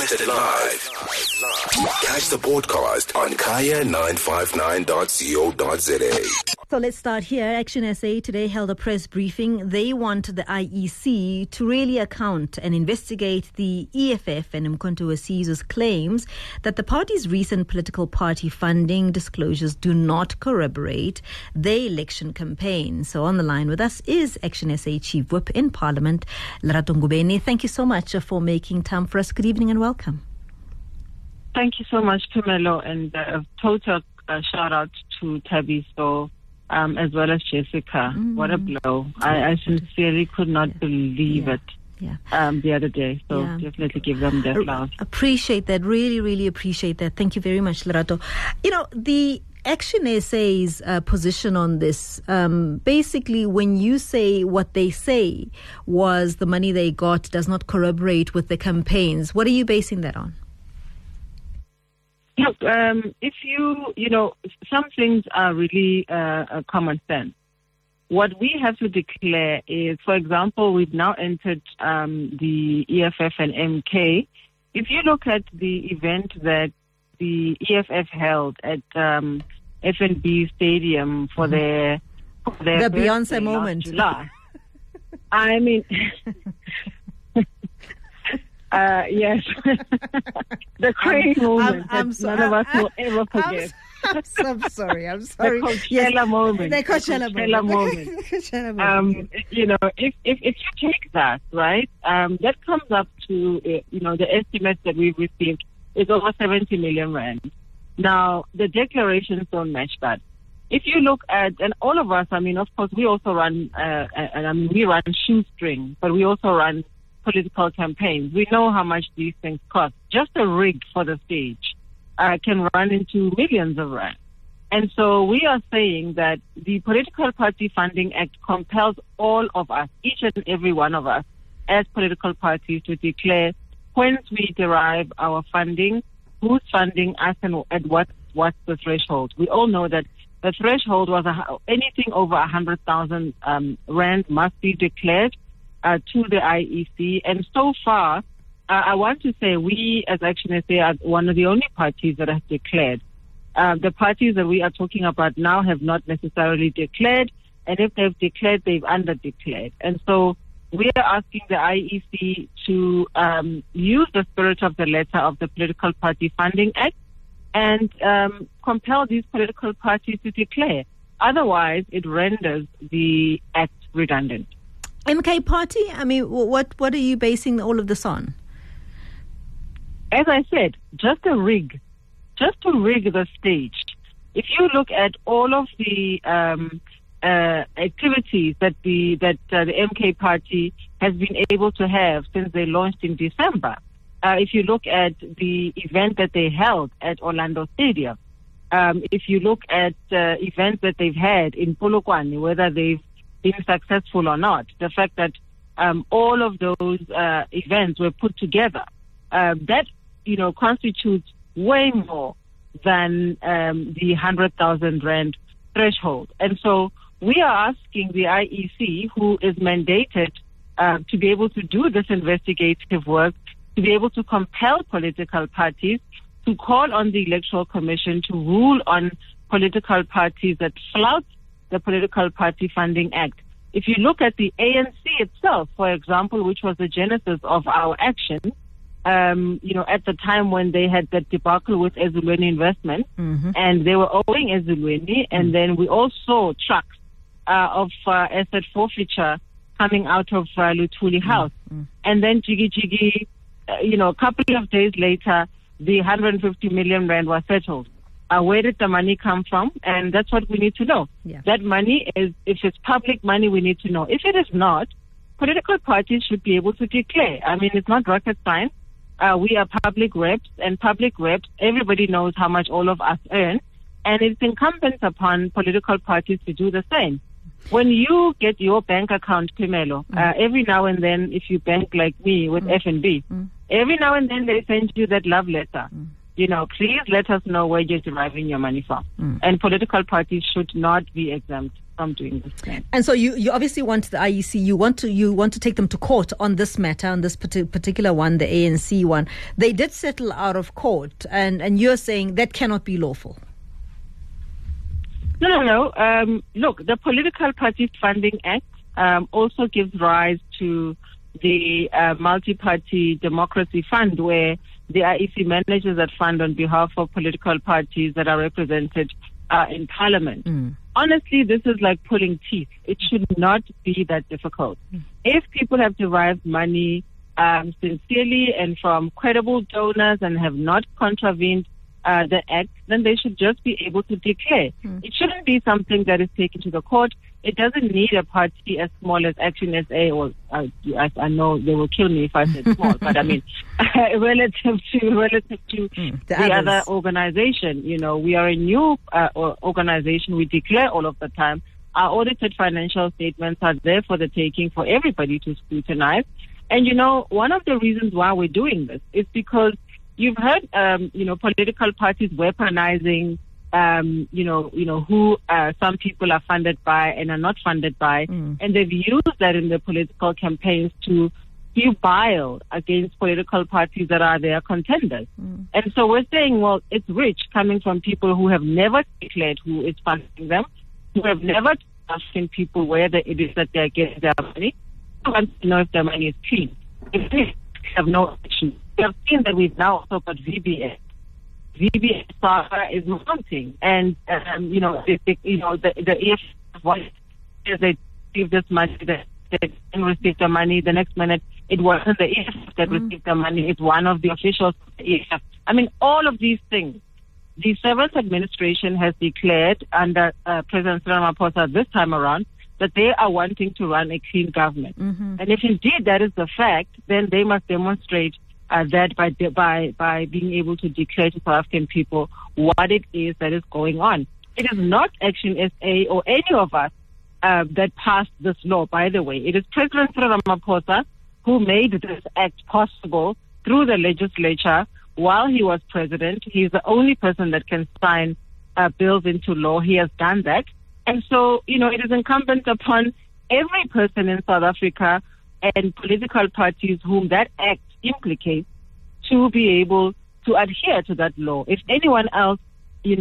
Broadcasted live. Catch the podcast on kaya959.co.za. So let's start here. Action SA today held a press briefing. They want the IEC to really account and investigate the EFF and Umkhonto we Sizwe's claims that the party's recent political party funding disclosures do not corroborate their election campaign. So on the line with us is Action SA Chief Whip in Parliament, Lerato Ngubeni. Thank you so much for making time for us. Good evening and welcome. Thank you so much, Pamelo, and a total shout out to Tabiso. As well as Jessica. What a blow. I sincerely could not believe it the other day. So definitely give them their flowers. Appreciate that. Really, really appreciate that. Thank you very much, Lerato. You know, the Action SA's position on this, basically when you say what they say was the money they got does not corroborate with the campaigns, what are you basing that on? Look, if some things are really common sense. What we have to declare is, for example, we've now entered the EFF and MK. If you look at the event that the EFF held at FNB Stadium for their the Beyonce moment. July, I mean... yes, the crazy moment that none of us will ever forget. I'm sorry. The Coachella moment. The Coachella moment. If you take that, right, that comes up to, the estimates that we've received is over 70 million rand. Now, the declarations don't match that. If you look at, and all of us, of course, we also run, we run shoestring, but we also run political campaigns. We know how much these things cost. Just a rig for the stage can run into millions of rand. And so we are saying that the Political Party Funding Act compels all of us, each and every one of us, as political parties to declare whence we derive our funding, who's funding us, and at what's the threshold. We all know that the threshold was anything over 100,000 rand must be declared to the IEC, and so far, I want to say we as Action SA are one of the only parties that have declared. The parties that we are talking about now have not necessarily declared, and if they've declared, they've under-declared. And so we are asking the IEC to use the spirit of the letter of the Political Party Funding Act and compel these political parties to declare. Otherwise, it renders the act redundant. MK Party, what are you basing all of this on? As I said, just to rig the stage. If you look at all of the activities that the MK Party has been able to have since they launched in December, if you look at the event that they held at Orlando Stadium, if you look at events that they've had in Polokwane, whether they've been successful or not, the fact that all of those events were put together, that constitutes way more than the 100,000 rand threshold. And so we are asking the IEC, who is mandated to be able to do this investigative work, to be able to compel political parties to call on the Electoral Commission to rule on political parties that flout the Political Party Funding Act. If you look at the ANC itself, for example, which was the genesis of our action, at the time when they had that debacle with Ezulweni Investment, and they were owing Ezulweni, and then we all saw trucks of asset forfeiture coming out of Luthuli House. And then Jiggy, a couple of days later, the 150 million rand was settled. Where did the money come from? And that's what we need to know. Yeah. That money is, if it's public money, we need to know. If it is not, political parties should be able to declare. It's not rocket science. We are public reps, and public reps, everybody knows how much all of us earn, and it's incumbent upon political parties to do the same. When you get your bank account, Pimelo, every now and then, if you bank like me with FNB, every now and then they send you that love letter. Please let us know where you're deriving your money from. And political parties should not be exempt from doing this thing. And so you obviously want the IEC, you want to take them to court on this matter, on this particular one, the ANC one. They did settle out of court, and you're saying that cannot be lawful. No. Look, the Political Party Funding Act also gives rise to the Multi-Party Democracy Fund, where the IEC manages that fund on behalf of political parties that are represented in Parliament. Honestly, this is like pulling teeth. It should not be that difficult. If people have derived money sincerely and from credible donors and have not contravened the act, then they should just be able to declare. It shouldn't be something that is taken to the court. It doesn't need a party as small as Action SA, or I know they will kill me if I said small, but I mean relative to the other organization. You know, we are a new organization. We declare all of the time. Our audited financial statements are there for the taking for everybody to scrutinize. And you know, one of the reasons why we're doing this is because you've heard, political parties weaponizing, who some people are funded by and are not funded by. And they've used that in their political campaigns to spew bile against political parties that are their contenders. And so we're saying, well, it's rich coming from people who have never declared who is funding them, who have never asked people where it is that they're getting their money, who want to know if their money is clean. If they have no action. We have seen that we've now also got VBS. VBS saga is mounting, and the EFF voice says they received this money, they didn't receive the money. The next minute, it wasn't the EFF that received the money; it's one of the officials of the EFF. I mean, all of these things. The seventh administration has declared under President Ramaphosa this time around that they are wanting to run a clean government, and if indeed that is the fact, then they must demonstrate that by being able to declare to South African people what it is that is going on. It is not Action SA or any of us that passed this law, by the way. It is President Ramaphosa who made this act possible through the legislature while he was president. He's the only person that can sign bills into law. He has done that. And so, it is incumbent upon every person in South Africa and political parties whom that act implicates to be able to adhere to that law. If anyone else, in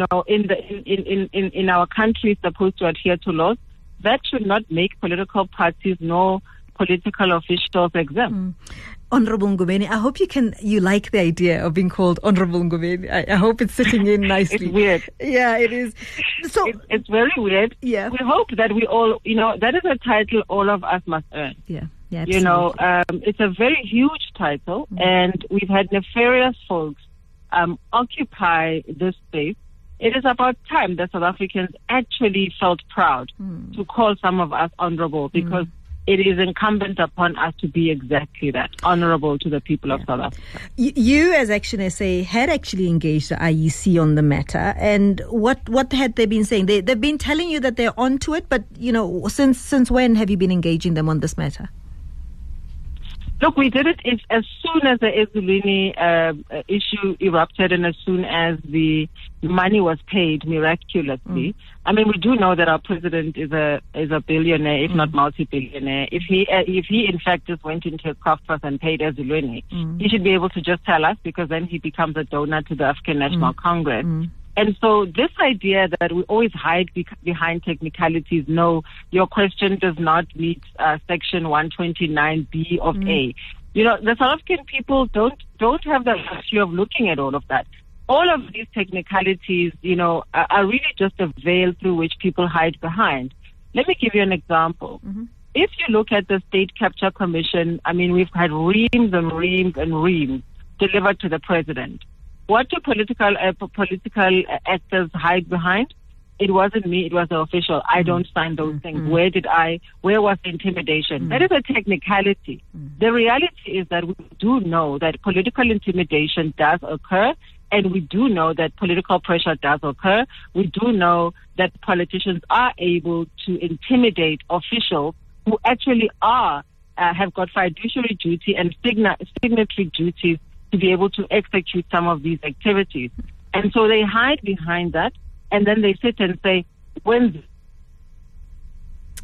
our country is supposed to adhere to laws, that should not make political parties nor political officials exempt. Honorable Ngobeni, I hope you like the idea of being called Honorable Ngobeni. I hope it's sitting in nicely. It's weird. Yeah, it is. So it's very weird. Yeah. We hope that we all, that is a title all of us must earn. Yeah. Yeah, absolutely. It's a very huge title, and we've had nefarious folks occupy this space. It is about time that South Africans actually felt proud to call some of us honorable, because it is incumbent upon us to be exactly that, honorable to the people of South Africa. You, as Action SA, had actually engaged the IEC on the matter, and what had they been saying? They've been telling you that they're onto it, but since when have you been engaging them on this matter? Look, we did it as soon as the Ezulwini issue erupted, and as soon as the money was paid miraculously. I mean, we do know that our president is a billionaire, if not multi-billionaire. If he in fact just went into his coffers and paid Ezulwini, he should be able to just tell us, because then he becomes a donor to the African National Congress. And so this idea that we always hide behind technicalities, no, your question does not meet Section 129B of A. The South African people don't have the luxury of looking at all of that. All of these technicalities, are really just a veil through which people hide behind. Let me give you an example. If you look at the State Capture Commission, I mean, we've had reams and reams and reams delivered to the president. What do political actors hide behind? It wasn't me, it was the official. I don't sign those things. Where was the intimidation? That is a technicality. The reality is that we do know that political intimidation does occur, and we do know that political pressure does occur. We do know that politicians are able to intimidate officials who actually have got fiduciary duty and signatory duties to be able to execute some of these activities. And so they hide behind that, and then they sit and say, when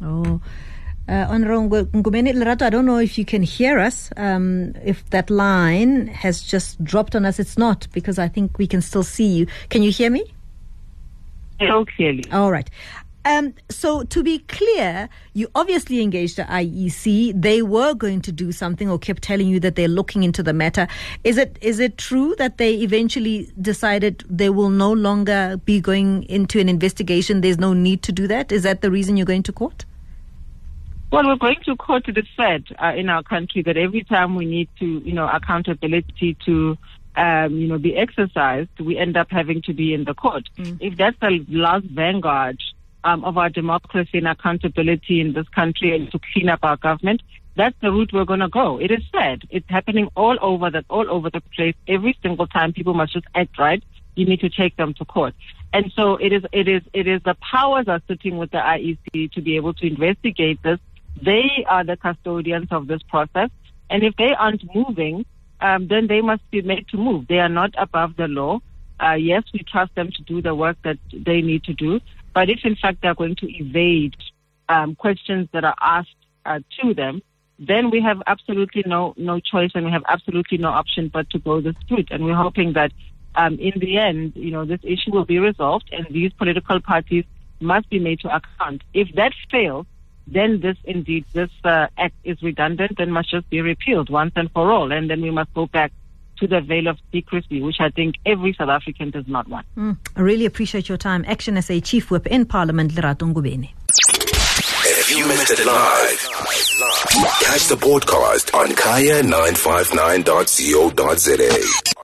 Oh. Honorable Ngumeni Lerato, I don't know if you can hear us, if that line has just dropped on us. It's not, because I think we can still see you. Can you hear me? Oh, clearly. All right. So to be clear, you obviously engaged the IEC. They were going to do something, or kept telling you that they're looking into the matter. Is it true that they eventually decided they will no longer be going into an investigation? There's no need to do that? Is that the reason you're going to court? Well, we're going to court to the Fed in our country that every time we need to, accountability to, be exercised, we end up having to be in the court. If that's the last vanguard of our democracy and accountability in this country, and to clean up our government, that's the route we're going to go. It is sad. It's happening all over the place. Every single time people must just act right, you need to take them to court. And so it is the powers are sitting with the IEC to be able to investigate this. They are the custodians of this process. And if they aren't moving, then they must be made to move. They are not above the law. Yes, we trust them to do the work that they need to do. But if, in fact, they're going to evade questions that are asked to them, then we have absolutely no choice, and we have absolutely no option but to go this route. And we're hoping that in the end, this issue will be resolved, and these political parties must be made to account. If that fails, then this act is redundant and must just be repealed once and for all. And then we must go back to the veil of secrecy, which I think every South African does not want. I really appreciate your time. Action SA Chief Whip in Parliament, Lerato Ngubeni. If you missed it live, catch the podcast on kaya959.co.za.